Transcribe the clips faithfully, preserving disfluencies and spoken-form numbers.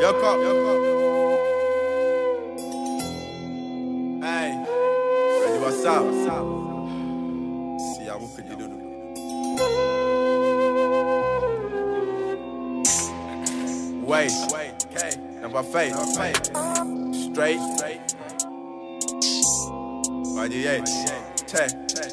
Yoko, Yoko. Hey, ready, what's up? What's up? See, I won't put you. Wait, wait, okay. Number five, straight, straight. Why do you check?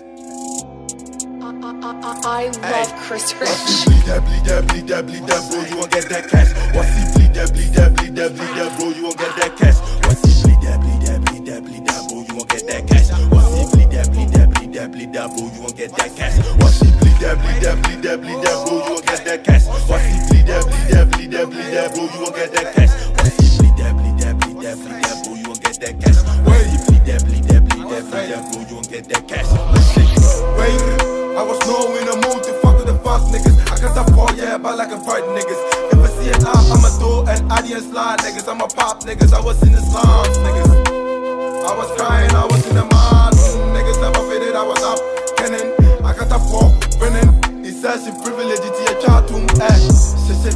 I love Chris Rich. Bleed that, bleed that, bleed that, bleed that, bro, you won't get that cash. What's he bleed that, bleed that, bleed that, bleed that, bro, you won't get that cash. What's he bleed that, bleed that, bleed that, bleed that, bro, you won't get that cash. What's he bleed that, bleed that, bleed that, bleed that, bro, you won't get that cash. What's he bleed that, bleed that, bleed that, bleed that, bro, you won't get that cash. What's he bleed that, bleed that, bleed that, bleed that, bro, you won't get that cash. What's he bleed that, bleed that, bleed that, bleed that, bro, you won't get that cash. What's he bleed that, bleed that, bleed that, bleed that, bro, you won't get that cash. Wait, I was no in the mood to fuck with the fuck niggas. I got that fall, yeah, but like a bright niggas. If I see it out, I'ma do an audience slide niggas. I'ma pop niggas, I was in the slums niggas. I was crying, I was in the mud niggas never fitted, I was up kenning. I got that fall, winning. He says he privileged to your child to eh, shit shit.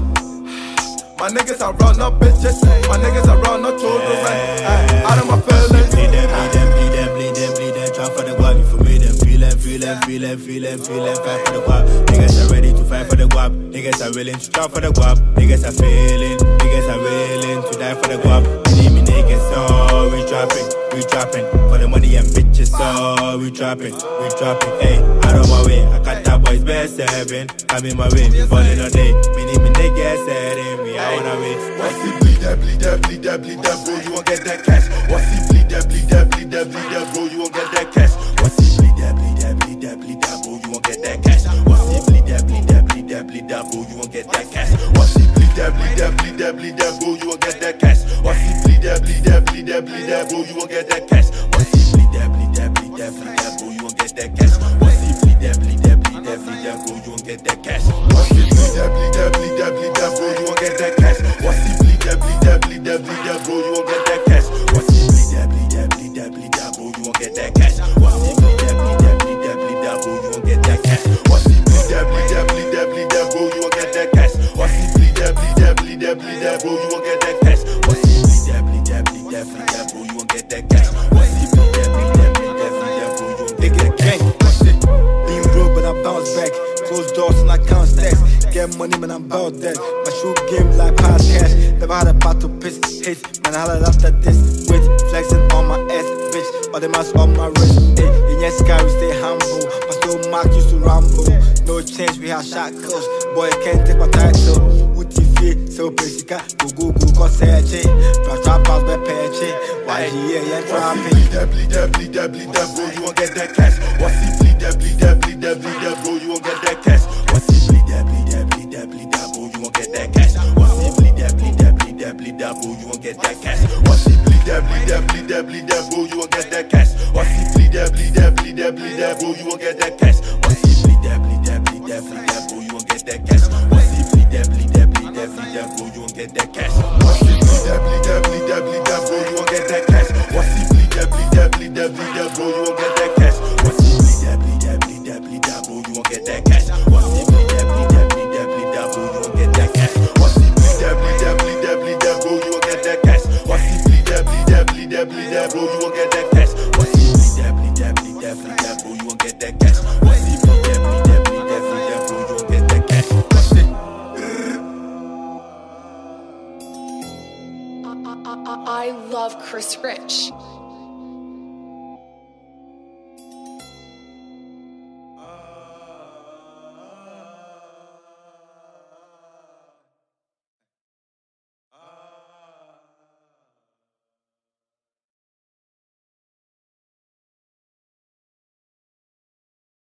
My niggas are run up bitches. My niggas are run up children. Eh, out of my feelings. Bleed them, bleed them, bleed them, bleed them, bleed them. Try for the guap, you for me them. Feelin', feelin', feelin', feelin', feelin'. Fight for the guap. Niggas are ready to fight for the guap. Niggas are willing to try for the guap. Niggas are feeling, niggas are willing to die for the guap. Believe me niggas, so we dropping, we dropping. For the money and bitches, so we dropping, we dropping. Hey, out of my way, I got that boys best seven. I'm in my way, we falling all day. Many me niggas setting me out on our way. What's he bleed that, bleed that, bleed that, bleed that, bro, you won't get that cash. What's he bleed that, bleed that, bleed that, bleed that, bro, you won't get that cash. What's he bleed that, bleed that, bleed that, bleed that, bro, you won't get that cash. What's he bleed that, bleed that, bleed that, bleed that, bro, you won't get that cash. What's he bleed that, bleed that, bleed that, bleed that, bro, you won't get that cash. What's he bleed that, bleed that, bleed that, bleed that, bro, you won't get that cash. What's he bleed that, bleed that, bleed that, bleed that, bro, you won't get that cash. What's he bleed that, bleed that, bleed that, bleed that, bro, you won't get that cash. What's he bleed that, bleed that, bleed that, bleed that, bro, you won't get that cash. What's he bleed that, bleed that, bleed that, bleed that, bro, you won't get that cash. What's he bleed that, bleed that, bleed that, bleed that, bro, you won't get that cash. What's he bleed that, bleed that, bleed that, bleed that, bro, you won't get that cash. What's he bleed that, bleed that, bleed that, bleed that, bro, you won't get that cash. What's he bleed that, bleed that, bleed that, bleed that, bro, you won't get that cash. What's he bleed that, bleed that, bleed that, bleed that, bro, you won't get that cash. What's he bleed that, bleed that, bleed that, bleed that, bro, you won't get that cash. Being broke, but I bounce back. Close doors and I count stacks. Get money, man, I'm about that. My shoe game like past cash. Never had a battle piss, hate. Man, I had a after this. With flexing on my ass, bitch. All the mask on my wrist. Hey, in your sky, we stay humble. My still mark used to ramble. No change, we have shackles. Boy, can't take my title. Uti fi, so basic. Go, go, go, go, search it. Trap house, be patch it. Why he yeah, trapping? Bleed that, bleed that, bleed that, bleed that, bro, you won't get that cash. What's he bleed that, bleed that, bleed that, bleed that, bro, you won't get that cash. What's he bleed that, bleed that, bleed that, bleed that, bro, you won't get that cash. What's he bleed that, bleed that, bleed that, bleed that, bro, you won't get that cash. What's he bleed that, bleed that, bleed that, bleed that, bro, you won't get that cash. What's he bleed that, bleed that, bleed that, bleed that, bro, you won't get that cash. What's he bleed that, bleed that, bleed that, bleed that, bro, you won't get that cash. What's he bleed that, bleed that, bleed that, bleed that, bro, you won't get that cash. What's he bleed that, bleed that, bleed that, bleed that, bro, you won't get that cash. What's he bleed that, bleed that, bleed that, bleed that, bro, you won't get that cash. What's he bleed that, bleed that, bleed that, bleed that, bro, you won't get that cash. What's he bleed that, bleed that, bleed that, bleed that, bro, you won't get that cash. What's he bleed that, bleed that, bleed that, bleed that, bro, you won't get that cash. What's he bleed that, bleed that, bleed that, bleed that, bro, you won't get that cash. What's he bleed that, bleed that, bleed that, bleed that, bro, you won't get that cash. What's he bleed that, bleed that, bleed that, bleed that, bro, you won't get that cash. What's it? I love Chris Rich.